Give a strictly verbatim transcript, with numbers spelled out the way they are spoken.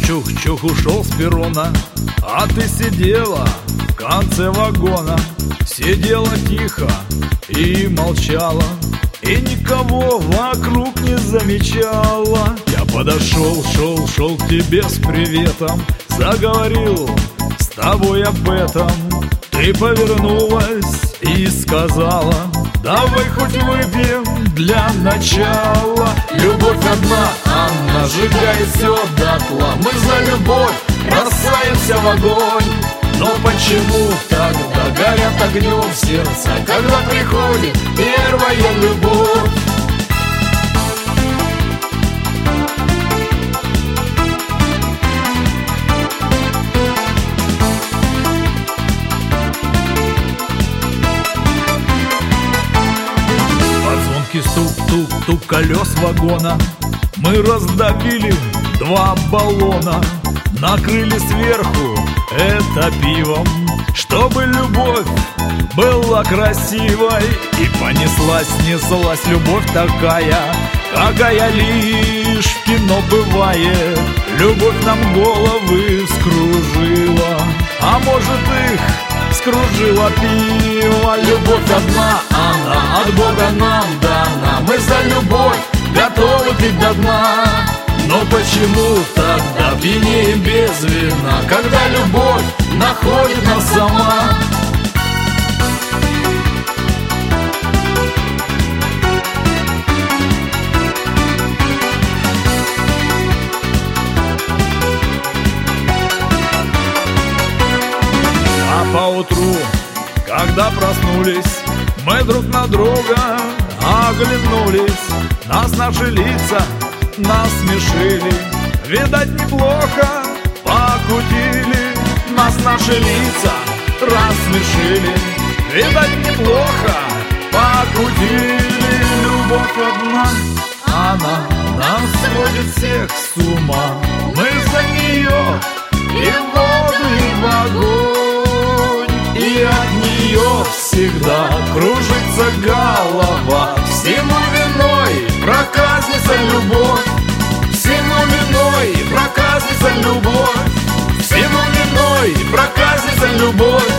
Чух-чух ушел с перрона, а ты сидела в конце вагона. Сидела тихо и молчала, и никого вокруг не замечала. Я подошел, шел, шел к тебе с приветом, заговорил с тобой об этом. Ты повернулась и сказала: давай хоть выпьем для начала. Любовь одна, она сжигает все дотла. Мы за любовь бросаемся в огонь. Но почему тогда горят огнем сердца, когда приходит первая любовь? Стук-тук-тук колес вагона мы раздавили два баллона, накрыли сверху это пивом, чтобы любовь была красивой. И понеслась, неслась любовь такая, какая лишь в кино бывает. Любовь нам головы скружила, а может их скружила пиво. Любовь одна, она от Бога нам дана. Мы за любовь готовы пить до дна. Но почему тогда пьянеем без вина, когда любовь находит нас сама? А поутру, когда проснулись, мы друг на друга оглянулись. Нас наши лица насмешили, видать, неплохо покутили. Нас наши лица рассмешили, видать, неплохо покутили. Любовь одна, она нас сводит всех с ума. Мы за нее и в воду, и в огонь, и от нее всегда кружится голова. Всему виной проказница любовь, всему виной проказница любовь, всему виной проказница любовь.